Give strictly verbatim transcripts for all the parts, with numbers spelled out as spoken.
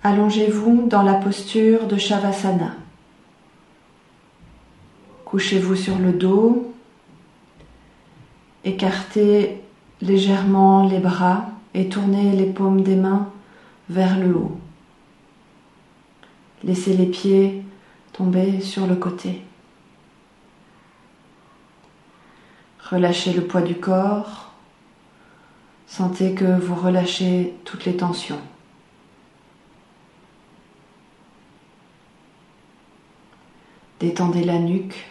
Allongez-vous dans la posture de Shavasana. Couchez-vous sur le dos, écartez légèrement les bras et tournez les paumes des mains vers le haut. Laissez les pieds tomber sur le côté. Relâchez le poids du corps. Sentez que vous relâchez toutes les tensions. Détendez la nuque.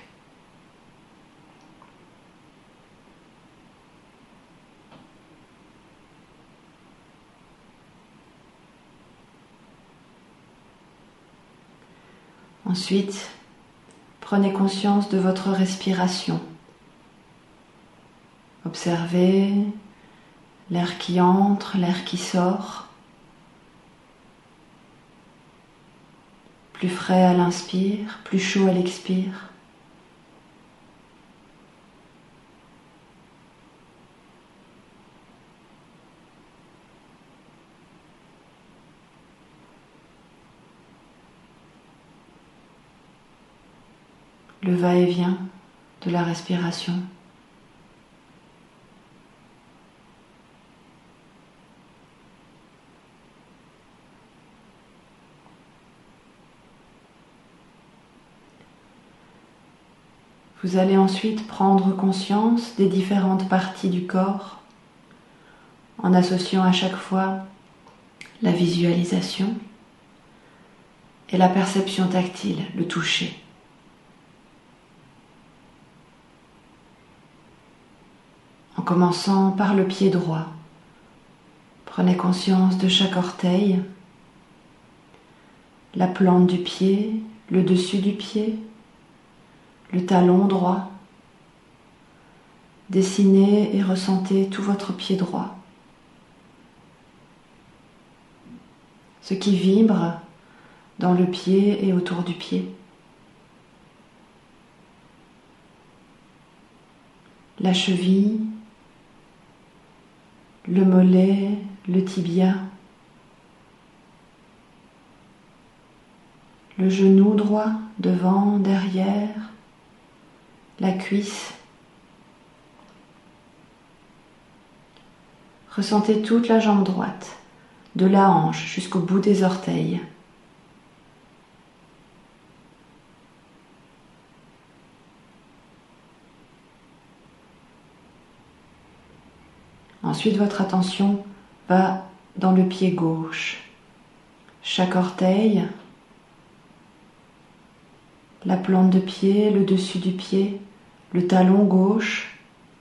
Ensuite, prenez conscience de votre respiration. Observez l'air qui entre, l'air qui sort. Plus frais à l'inspire, plus chaud à l'expire. Le va-et-vient de la respiration. Vous allez ensuite prendre conscience des différentes parties du corps en associant à chaque fois la visualisation et la perception tactile, le toucher. En commençant par le pied droit, prenez conscience de chaque orteil, la plante du pied, le dessus du pied, le talon droit. Dessinez et ressentez tout votre pied droit. Ce qui vibre dans le pied et autour du pied. La cheville, le mollet, le tibia, le genou droit, devant, derrière, la cuisse. Ressentez toute la jambe droite, de la hanche jusqu'au bout des orteils. Ensuite, votre attention va dans le pied gauche. Chaque orteil, la plante de pied, le dessus du pied, le talon gauche.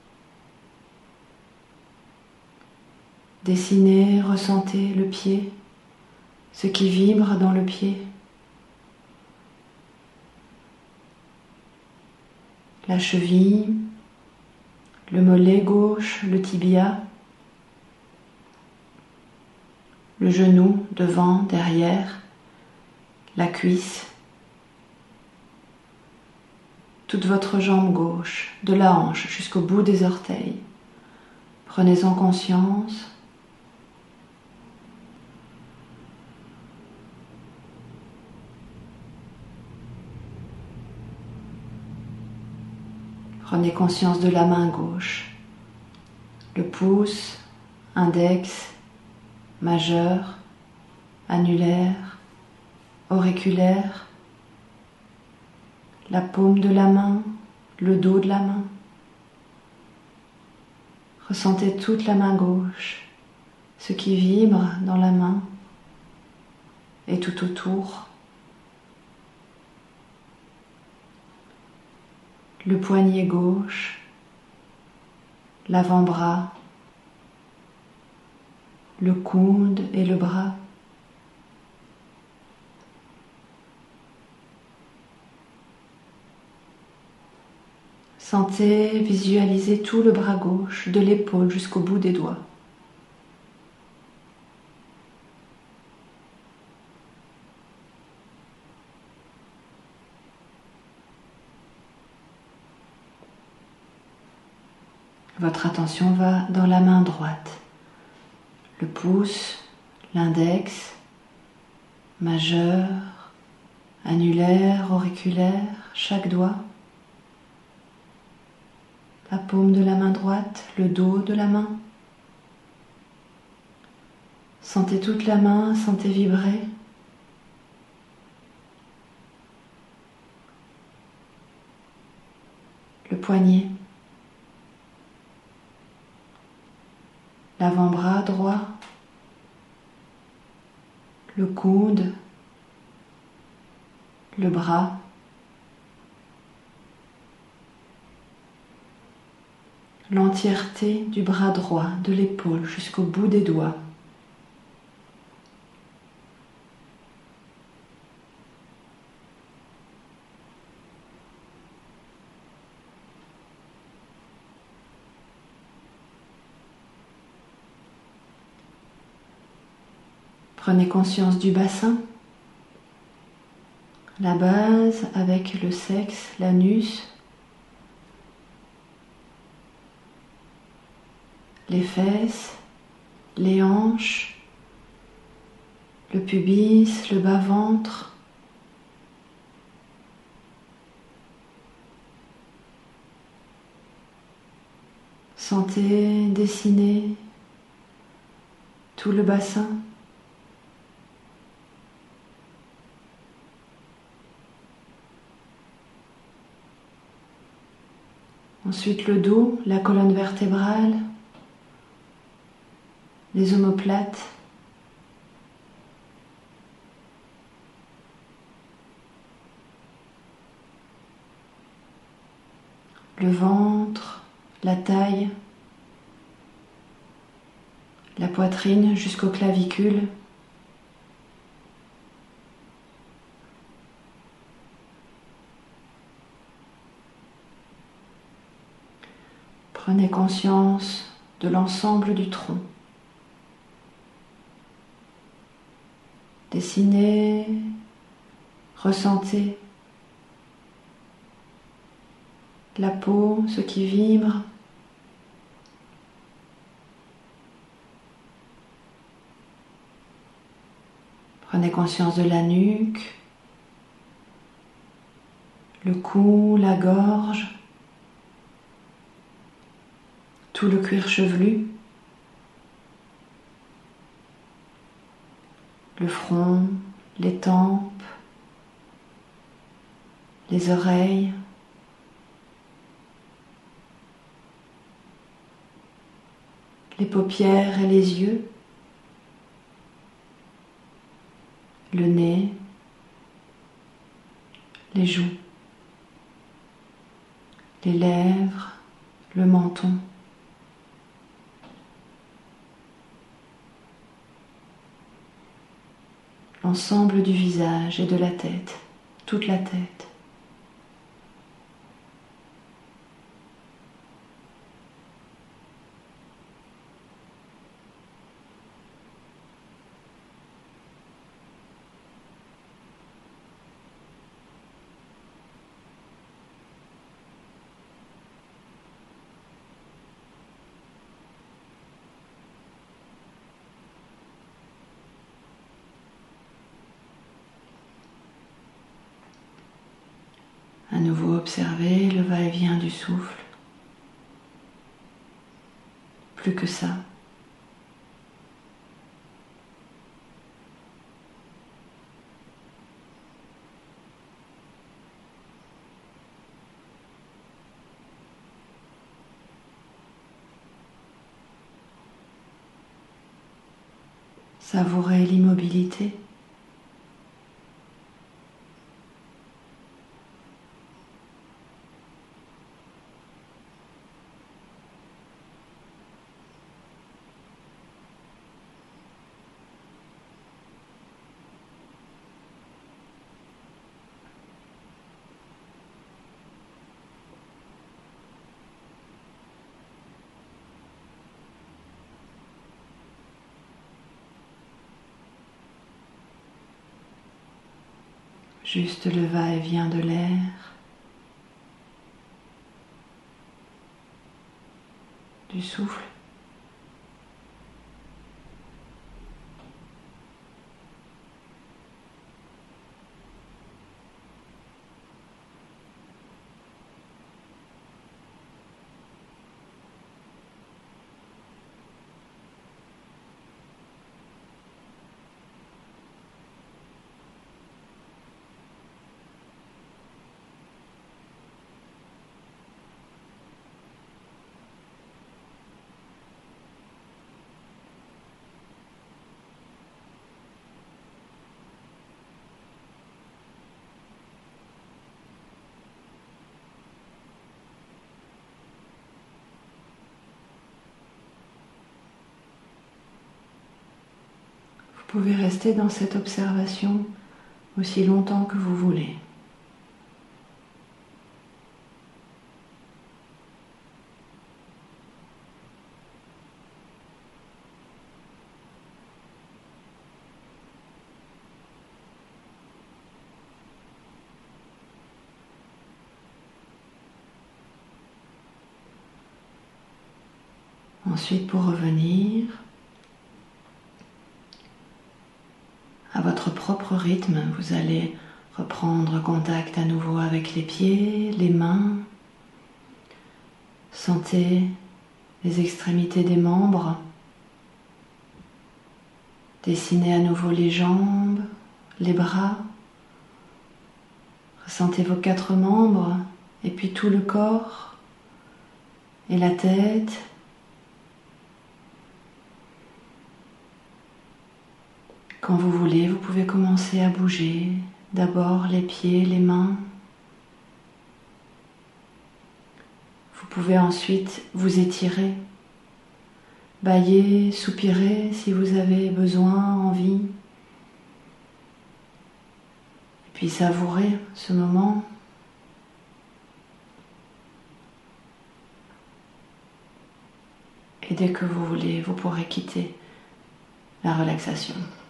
Dessinez, ressentez le pied, ce qui vibre dans le pied. La cheville, le mollet gauche, le tibia, le genou devant, derrière, la cuisse, toute votre jambe gauche, de la hanche jusqu'au bout des orteils. Prenez-en conscience. Prenez conscience de la main gauche, le pouce, index, majeur, annulaire, auriculaire, la paume de la main, le dos de la main. Ressentez toute la main gauche, ce qui vibre dans la main et tout autour. Le poignet gauche, l'avant-bras, le coude et le bras. Sentez, visualisez tout le bras gauche, de l'épaule jusqu'au bout des doigts. Votre attention va dans la main droite, le pouce, l'index, majeur, annulaire, auriculaire, chaque doigt, la paume de la main droite, le dos de la main. Sentez toute la main, sentez vibrer. Le poignet, l'avant-bras droit, le coude, le bras, l'entièreté du bras droit, de l'épaule jusqu'au bout des doigts. Prenez conscience du bassin, la base avec le sexe, l'anus, les fesses, les hanches, le pubis, le bas-ventre. Sentez dessiner tout le bassin. Ensuite le dos, la colonne vertébrale, les omoplates, le ventre, la taille, la poitrine jusqu'aux clavicules. Prenez conscience de l'ensemble du tronc. Dessinez, ressentez la peau, ce qui vibre. Prenez conscience de la nuque, le cou, la gorge, tout le cuir chevelu, le front, les tempes, les oreilles, les paupières et les yeux, le nez, les joues, les lèvres, le menton. L'ensemble du visage et de la tête, toute la tête. À nouveau observez le va-et-vient du souffle. Plus que ça. Savourez l'immobilité. Juste le va-et-vient de l'air. Du souffle. pouvez rester dans cette observation aussi longtemps que vous voulez. Ensuite, pour revenir à votre propre rythme, vous allez reprendre contact à nouveau avec les pieds, les mains. Sentez les extrémités des membres. Dessinez à nouveau les jambes, les bras. Ressentez vos quatre membres et puis tout le corps et la tête. Quand vous voulez, vous pouvez commencer à bouger. D'abord les pieds, les mains. Vous pouvez ensuite vous étirer, bâiller, soupirer si vous avez besoin, envie. Et puis savourer ce moment. Et dès que vous voulez, vous pourrez quitter la relaxation.